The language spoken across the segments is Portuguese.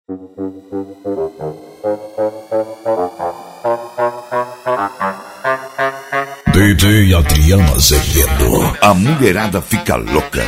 DJ Adriano Azevedo, a mulherada fica louca.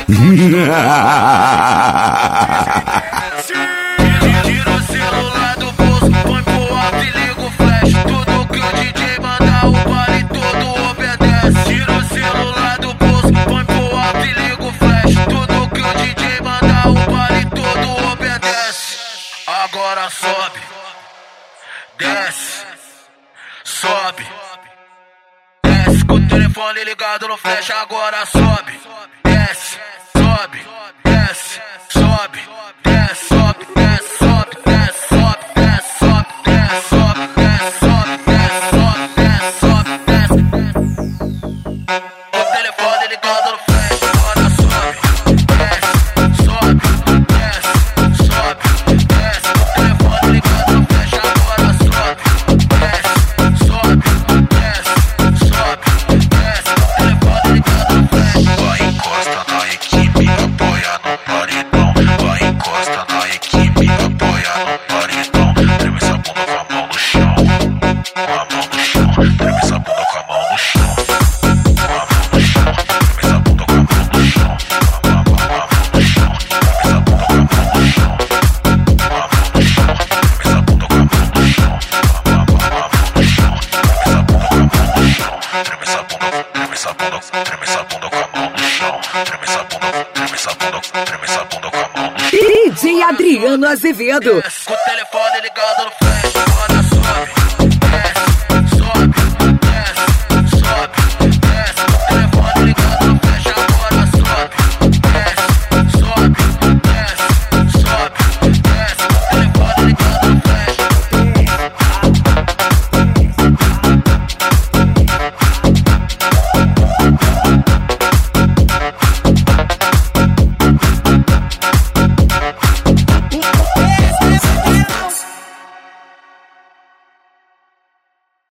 Tira o celular do bolso, põe pro alto e liga o flash. Tudo que o DJ mandar, o baile todo obedece. Tira o celular do bolso, põe pro alto e liga o flash. Tudo que o DJ mandar, o baile todo obedece. Agora sobe, desce, sobe. Com o telefone ligado no flash, agora sobe, desce, sobe, desce, sobe, desce, sobe, desce, sobe, desce, sobe, desce, sobe, desce, sobe, desce, sobe, desce, sobe, desce, sobe, desce. Com o telefone ligado no flash, agora sobe, desce, sobe, desce, sobe, desce. Com o telefone ligado no flash, agora sobe, desce, sobe, desce, sobe. Vai encosta na equipe, apoia no paredão. Vai encosta na equipe, apoia no paredão. Treme essa bunda com a mão no chão, com a mão no chão. Treme essa bunda com a mão no chão, com a mão no chão. Treme essa bunda com a mão no chão, com a mão no chão. Treme essa bunda com a mão no chão, com a mão no chão. Treme essa bunda com a mão no chão, com a mão no chão. Treme essa bunda com a mão no chão. Treme essa bunda, treme essa bunda, treme essa bunda com a mão no chão. Treme essa bunda, treme essa bunda, treme essa bunda com a mão no chão. DJ Adriano Azevedo. Com o telefone ligado no flash, agora sobe.